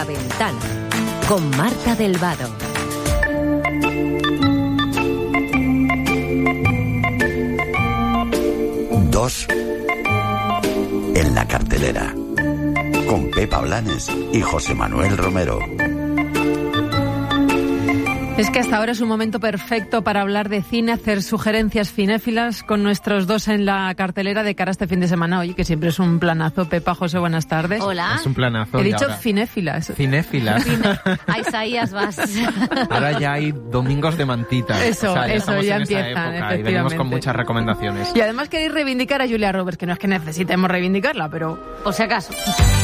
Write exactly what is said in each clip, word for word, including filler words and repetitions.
La Ventana, con Marta del Vado. Dos en la cartelera, con Pepa Blanes y José Manuel Romero. Es que hasta ahora es un momento perfecto para hablar de cine, hacer sugerencias cinéfilas con nuestros dos en la cartelera de cara a este fin de semana. Oye, que siempre es un planazo. Pepa, José, buenas tardes. Hola. Es un planazo. He dicho ahora... cinéfilas. Cinéfilas. Cine... A Isaías vas. Ahora ya hay domingos de mantita. Eso, o sea, ya eso, ya en esa empiezan, época y venimos con muchas recomendaciones. Y además queréis reivindicar a Julia Roberts, que no es que necesitemos reivindicarla, pero... Por si acaso.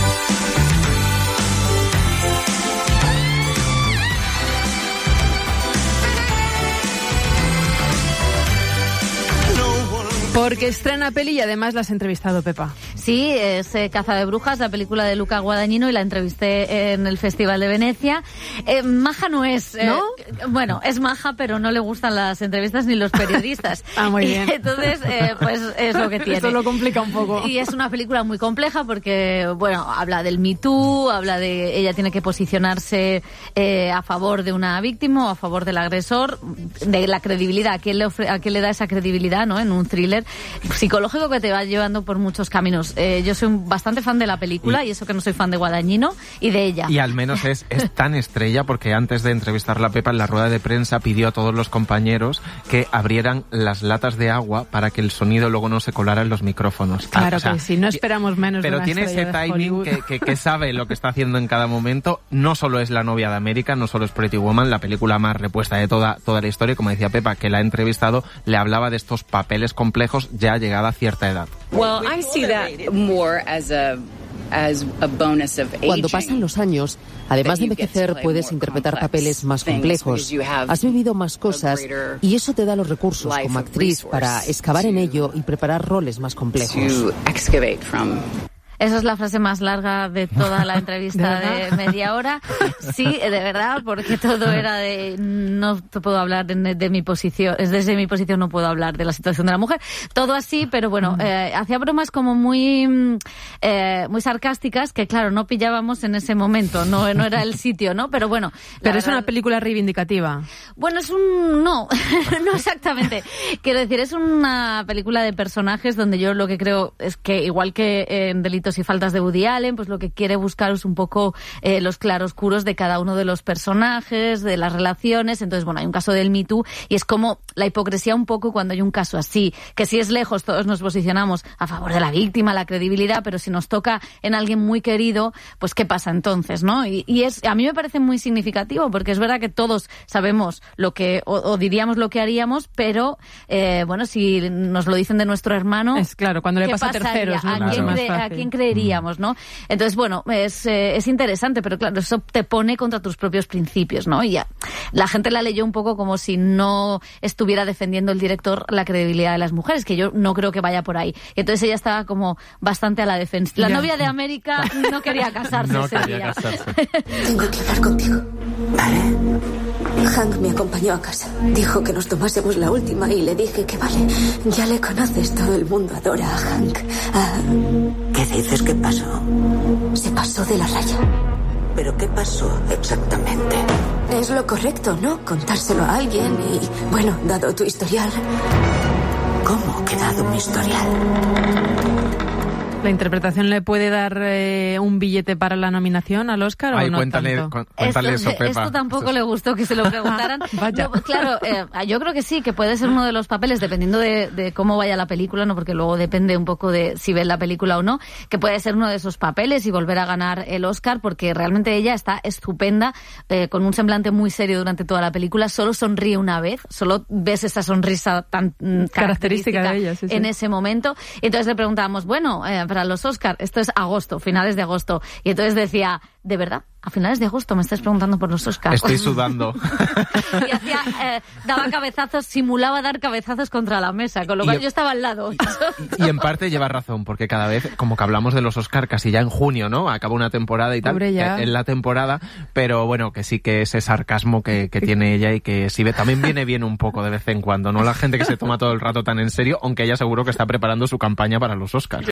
Porque estrena peli y además la has entrevistado, Pepa. Sí, es eh, Caza de Brujas, la película de Luca Guadagnino, y la entrevisté en el Festival de Venecia. Eh, maja no es, eh, ¿no? Bueno, es maja, pero no le gustan las entrevistas ni los periodistas. Ah, muy bien. Y entonces, eh, pues es lo que tiene. Eso lo complica un poco. Y es una película muy compleja porque, bueno, habla del Me Too, habla de ella tiene que posicionarse eh, a favor de una víctima o a favor del agresor, de la credibilidad, a quién le, ofre, a quién le da esa credibilidad, ¿no? En un thriller psicológico que te va llevando por muchos caminos. Eh, yo soy bastante fan de la película y, y eso que no soy fan de Guadagnino y de ella. Y al menos es, es tan estrella porque antes de entrevistarla a Pepa en la rueda de prensa pidió a todos los compañeros que abrieran las latas de agua para que el sonido luego no se colara en los micrófonos. Claro, o sea, que sí, no esperamos menos pero de una tiene ese timing que, que, que sabe lo que está haciendo en cada momento. No solo es La novia de América, no solo es Pretty Woman, la película más repuesta de toda, toda la historia. Como decía Pepa, que la ha entrevistado, le hablaba de estos papeles complejos ya llegada a cierta edad. Well, I see that more as a as a bonus of aging. Cuando pasan los años, además de envejecer, puedes interpretar papeles más complejos. Has vivido más cosas y eso te da los recursos como actriz para excavar en ello y preparar roles más complejos. Esa es la frase más larga de toda la entrevista ¿De, de media hora. Sí, de verdad, porque todo era de... No te puedo hablar de, de mi posición, desde mi posición no puedo hablar de la situación de la mujer. Todo así, pero bueno, eh, hacía bromas como muy eh, muy sarcásticas que, claro, no pillábamos en ese momento, no, no era el sitio, ¿no? Pero bueno... Pero es verdad, una película reivindicativa. Bueno, es un... No, no exactamente. Quiero decir, es una película de personajes donde yo lo que creo es que, igual que en Delitos y faltas de Woody Allen, pues lo que quiere buscar es un poco eh, los claroscuros de cada uno de los personajes, de las relaciones. Entonces, bueno, hay un caso del Me Too y es como la hipocresía un poco cuando hay un caso así, que si es lejos todos nos posicionamos a favor de la víctima, la credibilidad, pero si nos toca en alguien muy querido, pues ¿qué pasa entonces, no? Y, y es, a mí me parece muy significativo porque es verdad que todos sabemos lo que, o, o diríamos lo que haríamos, pero eh, bueno, si nos lo dicen de nuestro hermano... Es claro, cuando le pasa a terceros, ¿no? ¿A quién, cre- ¿A quién creeríamos, no? Entonces, bueno, es, eh, es interesante, pero claro, eso te pone contra tus propios principios, ¿no? Y ya, la gente la leyó un poco como si no estuviera defendiendo el director la credibilidad de las mujeres, que yo no creo que vaya por ahí. Y entonces ella estaba como bastante a la defensa. La ya. novia de América no quería casarse no ese quería día. Casarse. Tengo que hablar contigo. Vale. Hank me acompañó a casa. Dijo que nos tomásemos la última y le dije que vale. Ya le conoces, todo el mundo adora a Hank. Ah, ¿Qué dices que pasó? Se pasó de la raya. ¿Pero qué pasó exactamente? Es lo correcto, ¿no? Contárselo a alguien y, bueno, dado tu historial... ¿Cómo que dado mi historial? ¿La interpretación le puede dar eh, un billete para la nominación al Oscar Ay, o no cuéntale, tanto? Cu- cuéntale esto, eso, Pepa. Esto tampoco eso. Le gustó que se lo preguntaran. Vaya. No, claro, eh, yo creo que sí, que puede ser uno de los papeles, dependiendo de, de cómo vaya la película, no, porque luego depende un poco de si ven la película o no, que puede ser uno de esos papeles y volver a ganar el Oscar, porque realmente ella está estupenda, eh, con un semblante muy serio durante toda la película, solo sonríe una vez, solo ves esa sonrisa tan mm, característica, característica de ella, sí, sí. en ese momento. Y entonces le preguntábamos, bueno, eh, para los Oscar, esto es agosto, finales de agosto, y entonces decía, ¿de verdad? A finales de agosto me estás preguntando por los Oscars. Estoy sudando. Y hacía, eh, daba cabezazos, simulaba dar cabezazos contra la mesa, con lo cual y, yo estaba al lado. Y, y en parte lleva razón, porque cada vez, como que hablamos de los Oscars casi ya en junio, ¿no? Acaba una temporada y tal, en la temporada, pero bueno, que sí que ese sarcasmo que, que tiene ella y que sí, también viene bien un poco de vez en cuando, ¿no? La gente que se toma todo el rato tan en serio, aunque ella seguro que está preparando su campaña para los Oscars.